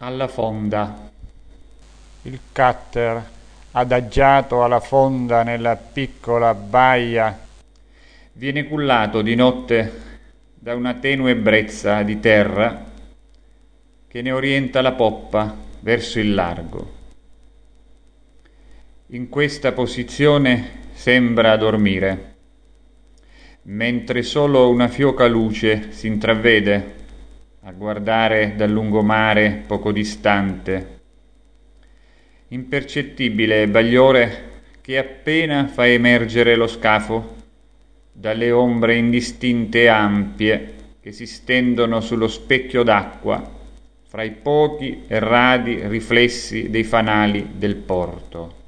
alla fonda. Il cutter, adagiato alla fonda nella piccola baia, viene cullato di notte da una tenue brezza di terra che ne orienta la poppa verso il largo. In questa posizione sembra dormire, mentre solo una fioca luce si intravede a guardare dal lungomare poco distante, impercettibile bagliore che appena fa emergere lo scafo dalle ombre indistinte e ampie che si stendono sullo specchio d'acqua fra i pochi e radi riflessi dei fanali del porto.